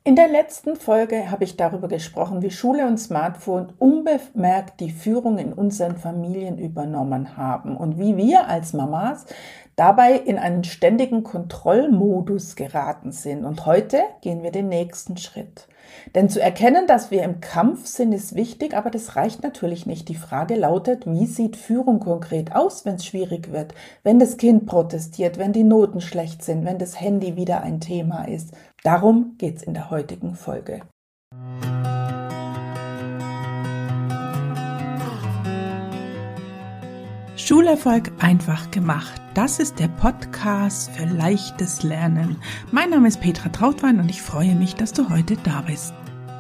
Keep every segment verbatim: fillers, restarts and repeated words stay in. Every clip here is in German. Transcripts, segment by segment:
In der letzten Folge habe ich darüber gesprochen, wie Schule und Smartphone unbemerkt die Führung in unseren Familien übernommen haben und wie wir als Mamas dabei in einen ständigen Kontrollmodus geraten sind. Und heute gehen wir den nächsten Schritt. Denn zu erkennen, dass wir im Kampf sind, ist wichtig, aber das reicht natürlich nicht. Die Frage lautet, wie sieht Führung konkret aus, wenn es schwierig wird, wenn das Kind protestiert, wenn die Noten schlecht sind, wenn das Handy wieder ein Thema ist. Darum geht es in der heutigen Folge. Schulerfolg einfach gemacht. Das ist der Podcast für leichtes Lernen. Mein Name ist Petra Trautwein und ich freue mich, dass du heute da bist.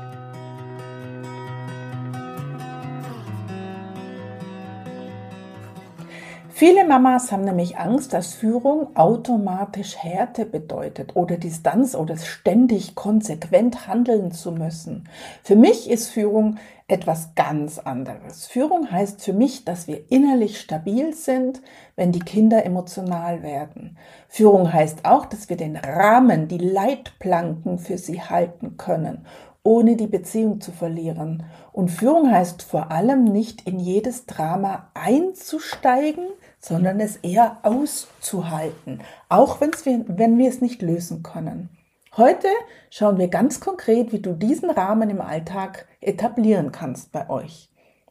Viele Mamas haben nämlich Angst, dass Führung automatisch Härte bedeutet oder Distanz oder ständig konsequent handeln zu müssen. Für mich ist Führung etwas ganz anderes. Führung heißt für mich, dass wir innerlich stabil sind, wenn die Kinder emotional werden. Führung heißt auch, dass wir den Rahmen, die Leitplanken für sie halten können, ohne die Beziehung zu verlieren. Und Führung heißt vor allem nicht in jedes Drama einzusteigen, sondern es eher auszuhalten, auch wenn's wir, wenn wir es nicht lösen können. Heute schauen wir ganz konkret, wie du diesen Rahmen im Alltag etablieren kannst bei euch.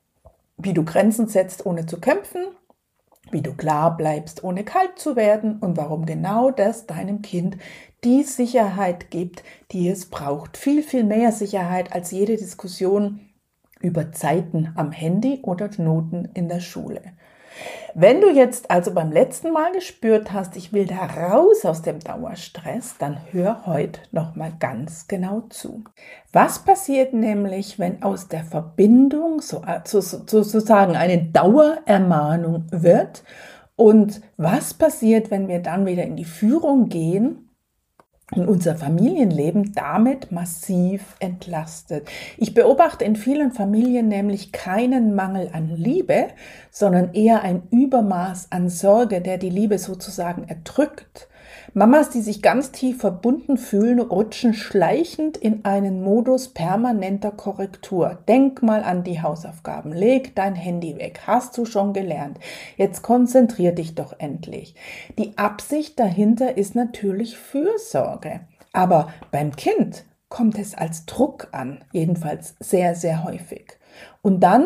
Wie du Grenzen setzt, ohne zu kämpfen, wie du klar bleibst, ohne kalt zu werden und warum genau das deinem Kind die Sicherheit gibt, die es braucht. Viel, viel mehr Sicherheit als jede Diskussion über Zeiten am Handy oder Noten in der Schule. Wenn du jetzt also beim letzten Mal gespürt hast, ich will da raus aus dem Dauerstress, dann hör heute nochmal ganz genau zu. Was passiert nämlich, wenn aus der Verbindung so, so, sozusagen eine Dauerermahnung wird? Und was passiert, wenn wir dann wieder in die Führung gehen und unser Familienleben damit massiv entlastet? Ich beobachte in vielen Familien nämlich keinen Mangel an Liebe, sondern eher ein Übermaß an Sorge, der die Liebe sozusagen erdrückt. Mamas, die sich ganz tief verbunden fühlen, rutschen schleichend in einen Modus permanenter Korrektur. Denk mal an die Hausaufgaben, leg dein Handy weg, hast du schon gelernt, jetzt konzentrier dich doch endlich. Die Absicht dahinter ist natürlich Fürsorge, aber beim Kind kommt es als Druck an, jedenfalls sehr, sehr häufig. Und dann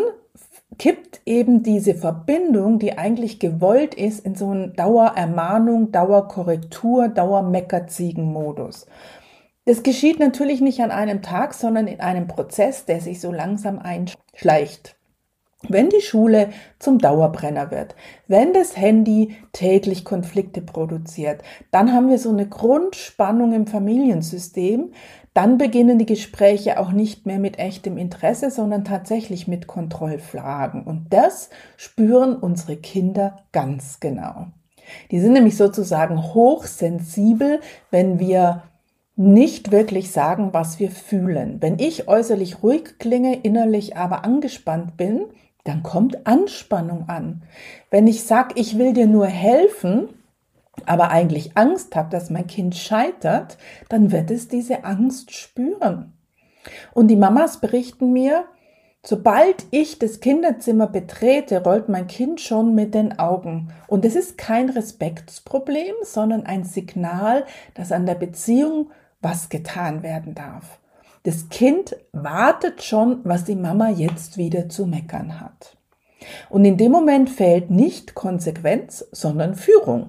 kippt eben diese Verbindung, die eigentlich gewollt ist, in so einen Dauerermahnung, Dauerkorrektur, Dauermeckerziegenmodus. Das geschieht natürlich nicht an einem Tag, sondern in einem Prozess, der sich so langsam einschleicht. Wenn die Schule zum Dauerbrenner wird, wenn das Handy täglich Konflikte produziert, dann haben wir so eine Grundspannung im Familiensystem. Dann beginnen die Gespräche auch nicht mehr mit echtem Interesse, sondern tatsächlich mit Kontrollfragen. Und das spüren unsere Kinder ganz genau. Die sind nämlich sozusagen hochsensibel, wenn wir nicht wirklich sagen, was wir fühlen. Wenn ich äußerlich ruhig klinge, innerlich aber angespannt bin, dann kommt Anspannung an. Wenn ich sage, ich will dir nur helfen, aber eigentlich Angst habe, dass mein Kind scheitert, dann wird es diese Angst spüren. Und die Mamas berichten mir, sobald ich das Kinderzimmer betrete, rollt mein Kind schon mit den Augen. Und es ist kein Respektsproblem, sondern ein Signal, dass an der Beziehung was getan werden darf. Das Kind wartet schon, was die Mama jetzt wieder zu meckern hat. Und in dem Moment fehlt nicht Konsequenz, sondern Führung.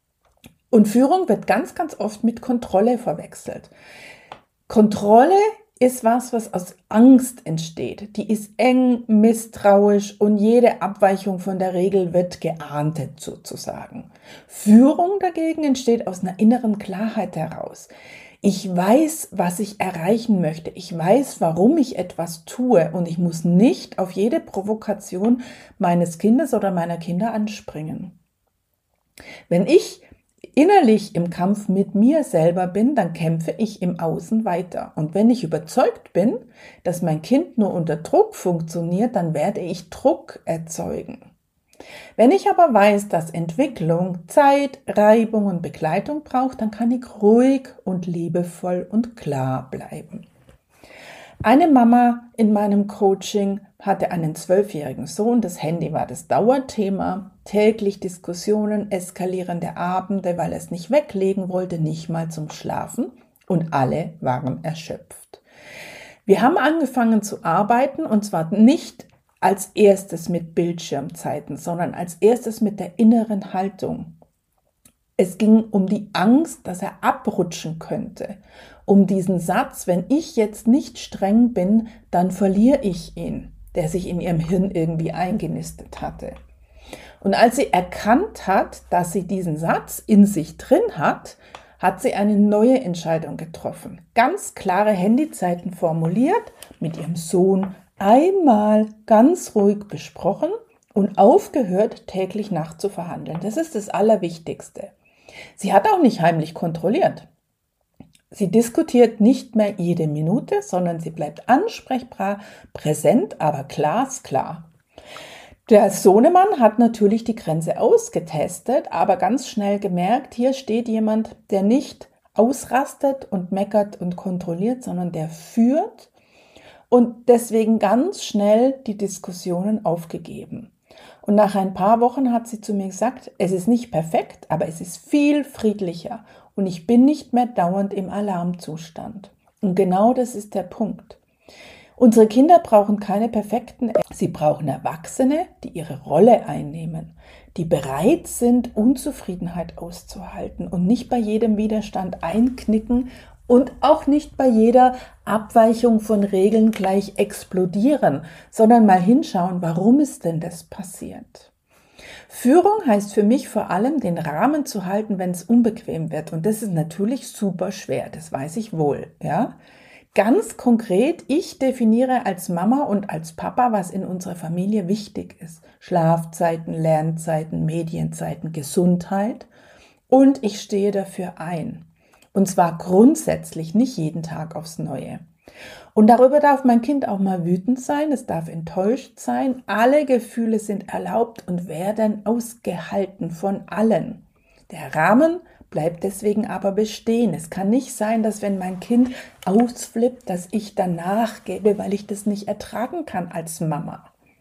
Und Führung wird ganz, ganz oft mit Kontrolle verwechselt. Kontrolle ist was, was aus Angst entsteht. Die ist eng, misstrauisch und jede Abweichung von der Regel wird geahndet sozusagen. Führung dagegen entsteht aus einer inneren Klarheit heraus. Ich weiß, was ich erreichen möchte. Ich weiß, warum ich etwas tue und ich muss nicht auf jede Provokation meines Kindes oder meiner Kinder anspringen. Wenn ich innerlich im Kampf mit mir selber bin, dann kämpfe ich im Außen weiter. Und wenn ich überzeugt bin, dass mein Kind nur unter Druck funktioniert, dann werde ich Druck erzeugen. Wenn ich aber weiß, dass Entwicklung Zeit, Reibung und Begleitung braucht, dann kann ich ruhig und liebevoll und klar bleiben. Eine Mama in meinem Coaching hatte einen zwölfjährigen Sohn. Das Handy war das Dauerthema. Täglich Diskussionen, eskalierende Abende, weil er es nicht weglegen wollte, nicht mal zum Schlafen. Und alle waren erschöpft. Wir haben angefangen zu arbeiten, und zwar nicht als erstes mit Bildschirmzeiten, sondern als erstes mit der inneren Haltung. Es ging um die Angst, dass er abrutschen könnte, um diesen Satz, wenn ich jetzt nicht streng bin, dann verliere ich ihn, der sich in ihrem Hirn irgendwie eingenistet hatte. Und als sie erkannt hat, dass sie diesen Satz in sich drin hat, hat sie eine neue Entscheidung getroffen. Ganz klare Handyzeiten formuliert, mit ihrem Sohn einmal ganz ruhig besprochen und aufgehört, täglich nachzuverhandeln. Das ist das Allerwichtigste. Sie hat auch nicht heimlich kontrolliert. Sie diskutiert nicht mehr jede Minute, sondern sie bleibt ansprechbar, präsent, aber glasklar. Der Sohnemann hat natürlich die Grenze ausgetestet, aber ganz schnell gemerkt, hier steht jemand, der nicht ausrastet und meckert und kontrolliert, sondern der führt und deswegen ganz schnell die Diskussionen aufgegeben. Und nach ein paar Wochen hat sie zu mir gesagt, es ist nicht perfekt, aber es ist viel friedlicher und ich bin nicht mehr dauernd im Alarmzustand. Und genau das ist der Punkt. Unsere Kinder brauchen keine perfekten, sie brauchen Erwachsene, die ihre Rolle einnehmen, die bereit sind, Unzufriedenheit auszuhalten und nicht bei jedem Widerstand einknicken und auch nicht bei jeder Abweichung von Regeln gleich explodieren, sondern mal hinschauen, warum ist denn das passiert? Führung heißt für mich vor allem, den Rahmen zu halten, wenn es unbequem wird. Und das ist natürlich super schwer, das weiß ich wohl, ja. Ganz konkret, ich definiere als Mama und als Papa, was in unserer Familie wichtig ist. Schlafzeiten, Lernzeiten, Medienzeiten, Gesundheit. Und ich stehe dafür ein. Und zwar grundsätzlich, nicht jeden Tag aufs Neue. Und darüber darf mein Kind auch mal wütend sein, es darf enttäuscht sein. Alle Gefühle sind erlaubt und werden ausgehalten von allen. Der Rahmen bleibt deswegen aber bestehen. Es kann nicht sein, dass wenn mein Kind ausflippt, dass ich danach gebe, weil ich das nicht ertragen kann als Mama.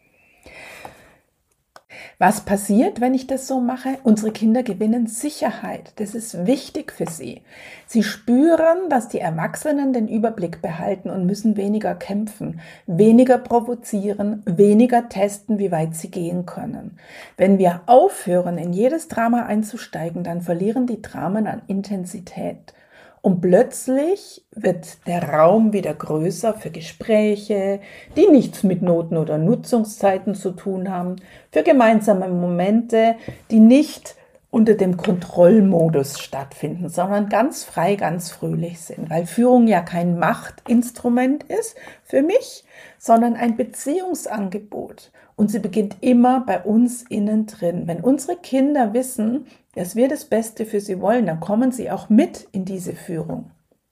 Was passiert, wenn ich das so mache? Unsere Kinder gewinnen Sicherheit. Das ist wichtig für sie. Sie spüren, dass die Erwachsenen den Überblick behalten und müssen weniger kämpfen, weniger provozieren, weniger testen, wie weit sie gehen können. Wenn wir aufhören, in jedes Drama einzusteigen, dann verlieren die Dramen an Intensität. Und plötzlich wird der Raum wieder größer für Gespräche, die nichts mit Noten oder Nutzungszeiten zu tun haben, für gemeinsame Momente, die nicht unter dem Kontrollmodus stattfinden, sondern ganz frei, ganz fröhlich sind, weil Führung ja kein Machtinstrument ist für mich, sondern ein Beziehungsangebot. Und sie beginnt immer bei uns innen drin. Wenn unsere Kinder wissen, dass wir das Beste für sie wollen, dann kommen sie auch mit in diese Führung.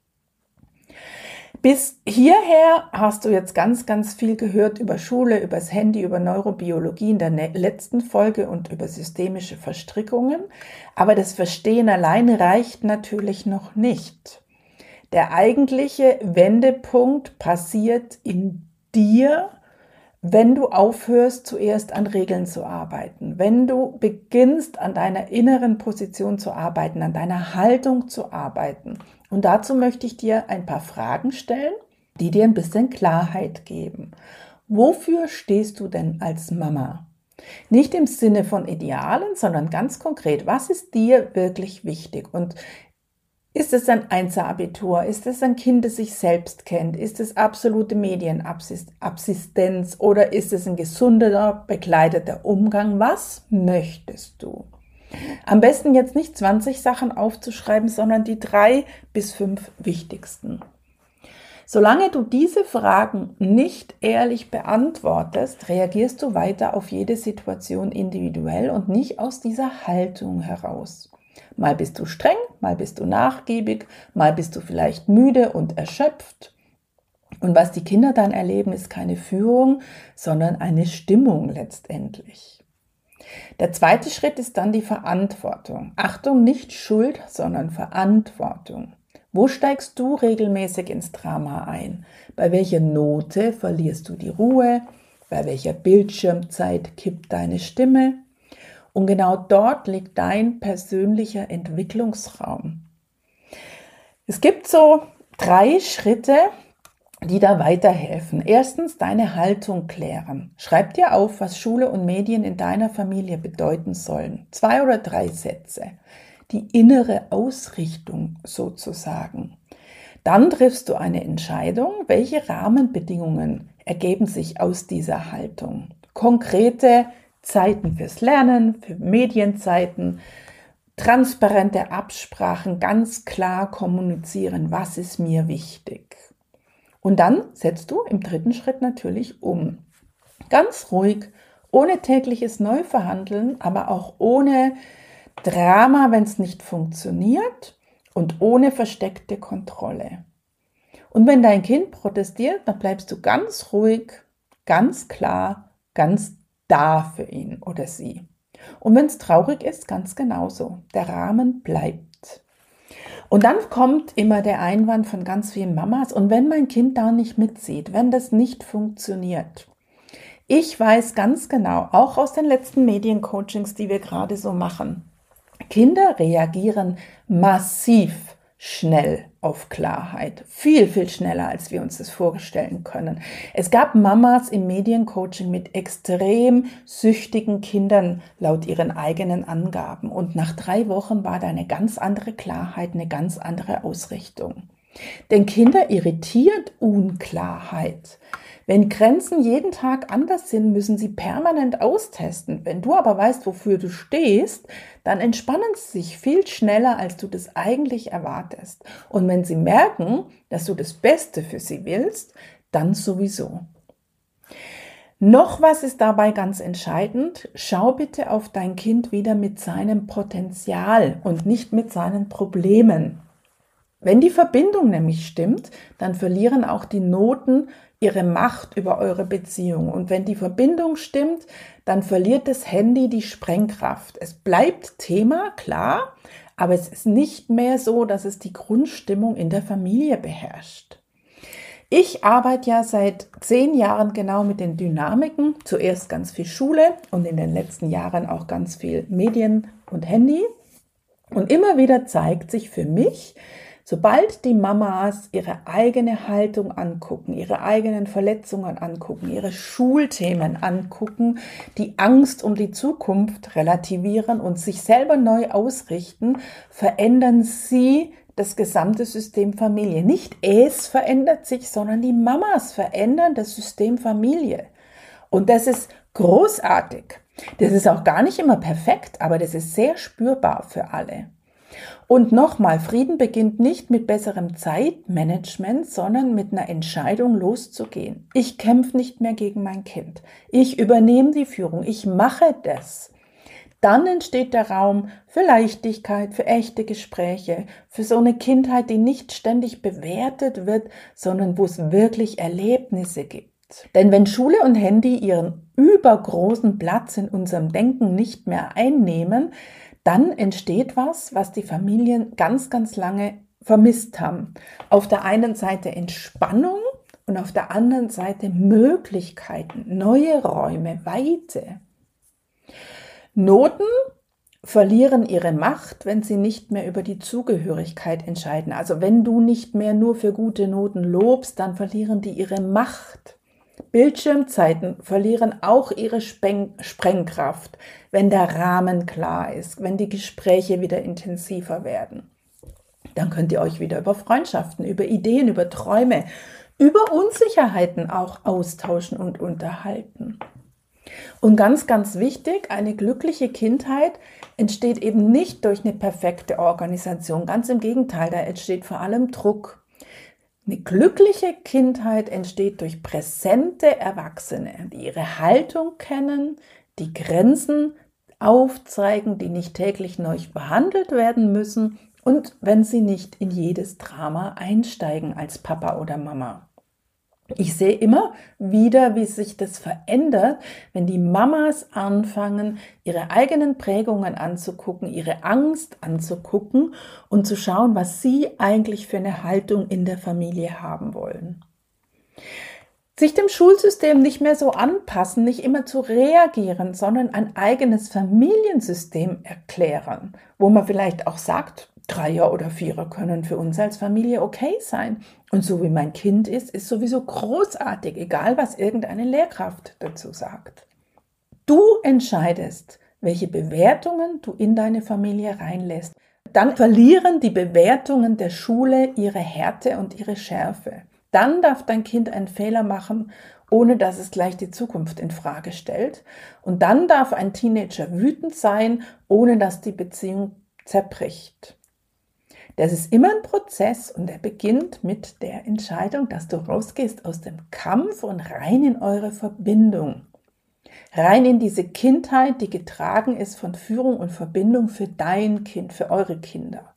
Bis hierher hast du jetzt ganz, ganz viel gehört über Schule, über das Handy, über Neurobiologie in der letzten Folge und über systemische Verstrickungen. Aber das Verstehen allein reicht natürlich noch nicht. Der eigentliche Wendepunkt passiert in dir, wenn du aufhörst, zuerst an Regeln zu arbeiten, wenn du beginnst, an deiner inneren Position zu arbeiten, an deiner Haltung zu arbeiten. Und dazu möchte ich dir ein paar Fragen stellen, die dir ein bisschen Klarheit geben. Wofür stehst du denn als Mama? Nicht im Sinne von Idealen, sondern ganz konkret, was ist dir wirklich wichtig? Und ist es ein Einser-Abitur? Ist es ein Kind, das sich selbst kennt? Ist es absolute Medienassistenz oder ist es ein gesunder, begleiteter Umgang? Was möchtest du? Am besten jetzt nicht zwanzig Sachen aufzuschreiben, sondern die drei bis fünf wichtigsten. Solange du diese Fragen nicht ehrlich beantwortest, reagierst du weiter auf jede Situation individuell und nicht aus dieser Haltung heraus. Mal bist du streng, mal bist du nachgiebig, mal bist du vielleicht müde und erschöpft. Und was die Kinder dann erleben, ist keine Führung, sondern eine Stimmung letztendlich. Der zweite Schritt ist dann die Verantwortung. Achtung, nicht Schuld, sondern Verantwortung. Wo steigst du regelmäßig ins Drama ein? Bei welcher Note verlierst du die Ruhe? Bei welcher Bildschirmzeit kippt deine Stimme? Und genau dort liegt dein persönlicher Entwicklungsraum. Es gibt so drei Schritte, die da weiterhelfen. Erstens, deine Haltung klären. Schreib dir auf, was Schule und Medien in deiner Familie bedeuten sollen. Zwei oder drei Sätze. Die innere Ausrichtung sozusagen. Dann triffst du eine Entscheidung, welche Rahmenbedingungen ergeben sich aus dieser Haltung. Konkrete Zeiten fürs Lernen, für Medienzeiten, transparente Absprachen, ganz klar kommunizieren, was ist mir wichtig. Und dann setzt du im dritten Schritt natürlich um. Ganz ruhig, ohne tägliches Neuverhandeln, aber auch ohne Drama, wenn es nicht funktioniert und ohne versteckte Kontrolle. Und wenn dein Kind protestiert, dann bleibst du ganz ruhig, ganz klar, ganz da für ihn oder sie. Und wenn es traurig ist, ganz genauso. Der Rahmen bleibt. Und dann kommt immer der Einwand von ganz vielen Mamas, und wenn mein Kind da nicht mitzieht, wenn das nicht funktioniert. Ich weiß ganz genau, auch aus den letzten Mediencoachings, die wir gerade so machen, Kinder reagieren massiv schnell auf Klarheit. Viel, viel schneller, als wir uns das vorstellen können. Es gab Mamas im Mediencoaching mit extrem süchtigen Kindern laut ihren eigenen Angaben. Und nach drei Wochen war da eine ganz andere Klarheit, eine ganz andere Ausrichtung. Denn Kinder irritiert Unklarheit. Wenn Grenzen jeden Tag anders sind, müssen sie permanent austesten. Wenn du aber weißt, wofür du stehst, dann entspannen sie sich viel schneller, als du das eigentlich erwartest. Und wenn sie merken, dass du das Beste für sie willst, dann sowieso. Noch was ist dabei ganz entscheidend: Schau bitte auf dein Kind wieder mit seinem Potenzial und nicht mit seinen Problemen. Wenn die Verbindung nämlich stimmt, dann verlieren auch die Noten ihre Macht über eure Beziehung. Und wenn die Verbindung stimmt, dann verliert das Handy die Sprengkraft. Es bleibt Thema, klar, aber es ist nicht mehr so, dass es die Grundstimmung in der Familie beherrscht. Ich arbeite ja seit zehn Jahren genau mit den Dynamiken. Zuerst ganz viel Schule und in den letzten Jahren auch ganz viel Medien und Handy. Und immer wieder zeigt sich für mich, sobald die Mamas ihre eigene Haltung angucken, ihre eigenen Verletzungen angucken, ihre Schulthemen angucken, die Angst um die Zukunft relativieren und sich selber neu ausrichten, verändern sie das gesamte System Familie. Nicht es verändert sich, sondern die Mamas verändern das System Familie. Und das ist großartig. Das ist auch gar nicht immer perfekt, aber das ist sehr spürbar für alle. Und nochmal, Frieden beginnt nicht mit besserem Zeitmanagement, sondern mit einer Entscheidung loszugehen. Ich kämpfe nicht mehr gegen mein Kind. Ich übernehme die Führung. Ich mache das. Dann entsteht der Raum für Leichtigkeit, für echte Gespräche, für so eine Kindheit, die nicht ständig bewertet wird, sondern wo es wirklich Erlebnisse gibt. Denn wenn Schule und Handy ihren übergroßen Platz in unserem Denken nicht mehr einnehmen, dann entsteht was, was die Familien ganz, ganz lange vermisst haben. Auf der einen Seite Entspannung und auf der anderen Seite Möglichkeiten, neue Räume, Weite. Noten verlieren ihre Macht, wenn sie nicht mehr über die Zugehörigkeit entscheiden. Also wenn du nicht mehr nur für gute Noten lobst, dann verlieren die ihre Macht. Bildschirmzeiten verlieren auch ihre Speng- Sprengkraft, wenn der Rahmen klar ist, wenn die Gespräche wieder intensiver werden. Dann könnt ihr euch wieder über Freundschaften, über Ideen, über Träume, über Unsicherheiten auch austauschen und unterhalten. Und ganz, ganz wichtig, eine glückliche Kindheit entsteht eben nicht durch eine perfekte Organisation. Ganz im Gegenteil, da entsteht vor allem Druck. Eine glückliche Kindheit entsteht durch präsente Erwachsene, die ihre Haltung kennen, die Grenzen aufzeigen, die nicht täglich neu behandelt werden müssen und wenn sie nicht in jedes Drama einsteigen als Papa oder Mama. Ich sehe immer wieder, wie sich das verändert, wenn die Mamas anfangen, ihre eigenen Prägungen anzugucken, ihre Angst anzugucken und zu schauen, was sie eigentlich für eine Haltung in der Familie haben wollen. Sich dem Schulsystem nicht mehr so anpassen, nicht immer zu reagieren, sondern ein eigenes Familiensystem erklären, wo man vielleicht auch sagt, Dreier oder Vierer können für uns als Familie okay sein. Und so wie mein Kind ist, ist sowieso großartig, egal was irgendeine Lehrkraft dazu sagt. Du entscheidest, welche Bewertungen du in deine Familie reinlässt. Dann verlieren die Bewertungen der Schule ihre Härte und ihre Schärfe. Dann darf dein Kind einen Fehler machen, ohne dass es gleich die Zukunft in Frage stellt. Und dann darf ein Teenager wütend sein, ohne dass die Beziehung zerbricht. Das ist immer ein Prozess und er beginnt mit der Entscheidung, dass du rausgehst aus dem Kampf und rein in eure Verbindung. Rein in diese Kindheit, die getragen ist von Führung und Verbindung für dein Kind, für eure Kinder.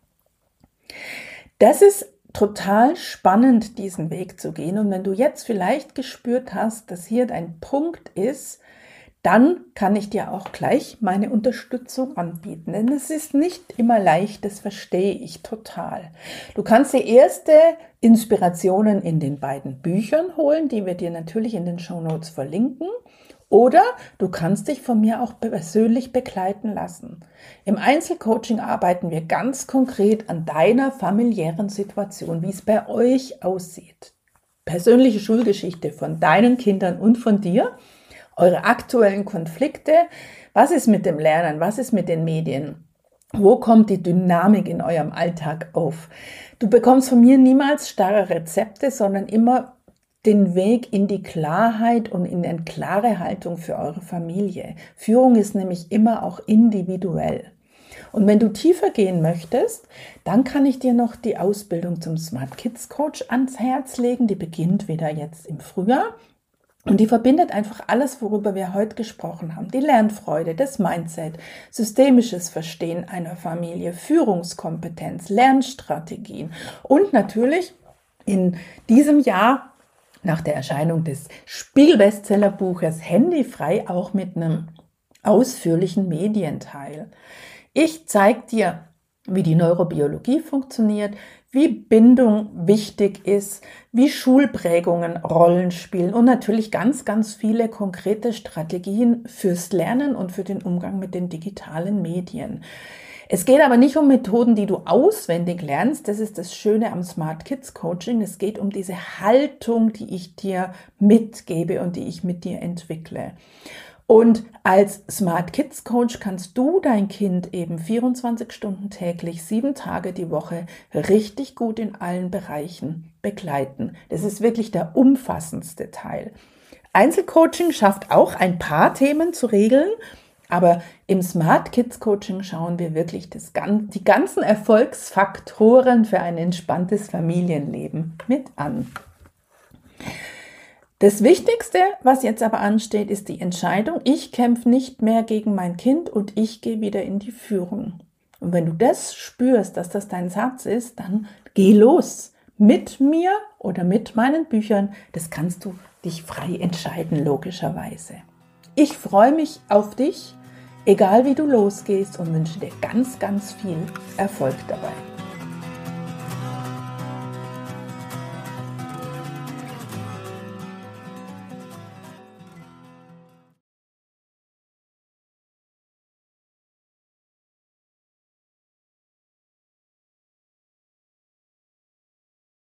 Das ist total spannend, diesen Weg zu gehen. Und wenn du jetzt vielleicht gespürt hast, dass hier dein Punkt ist, dann kann ich dir auch gleich meine Unterstützung anbieten. Denn es ist nicht immer leicht, das verstehe ich total. Du kannst dir erste Inspirationen in den beiden Büchern holen, die wir dir natürlich in den Shownotes verlinken. Oder du kannst dich von mir auch persönlich begleiten lassen. Im Einzelcoaching arbeiten wir ganz konkret an deiner familiären Situation, wie es bei euch aussieht. Persönliche Schulgeschichte von deinen Kindern und von dir. Eure aktuellen Konflikte, was ist mit dem Lernen, was ist mit den Medien, wo kommt die Dynamik in eurem Alltag auf. Du bekommst von mir niemals starre Rezepte, sondern immer den Weg in die Klarheit und in eine klare Haltung für eure Familie. Führung ist nämlich immer auch individuell. Und wenn du tiefer gehen möchtest, dann kann ich dir noch die Ausbildung zum Smart Kids Coach ans Herz legen, die beginnt wieder jetzt im Frühjahr. Und die verbindet einfach alles, worüber wir heute gesprochen haben. Die Lernfreude, das Mindset, systemisches Verstehen einer Familie, Führungskompetenz, Lernstrategien und natürlich in diesem Jahr nach der Erscheinung des Spiegel-Bestsellerbuches Handyfrei auch mit einem ausführlichen Medienteil. Ich zeige dir, wie die Neurobiologie funktioniert, wie Bindung wichtig ist, wie Schulprägungen Rollen spielen und natürlich ganz, ganz viele konkrete Strategien fürs Lernen und für den Umgang mit den digitalen Medien. Es geht aber nicht um Methoden, die du auswendig lernst. Das ist das Schöne am Smart Kids Coaching. Es geht um diese Haltung, die ich dir mitgebe und die ich mit dir entwickle. Und als Smart Kids Coach kannst du dein Kind eben vierundzwanzig Stunden täglich, sieben Tage die Woche richtig gut in allen Bereichen begleiten. Das ist wirklich der umfassendste Teil. Einzelcoaching schafft auch ein paar Themen zu regeln, aber im Smart Kids Coaching schauen wir wirklich das, die ganzen Erfolgsfaktoren für ein entspanntes Familienleben mit an. Das Wichtigste, was jetzt aber ansteht, ist die Entscheidung, ich kämpfe nicht mehr gegen mein Kind und ich gehe wieder in die Führung. Und wenn du das spürst, dass das dein Satz ist, dann geh los. Mit mir oder mit meinen Büchern, das kannst du dich frei entscheiden, logischerweise. Ich freue mich auf dich, egal wie du losgehst und wünsche dir ganz, ganz viel Erfolg dabei.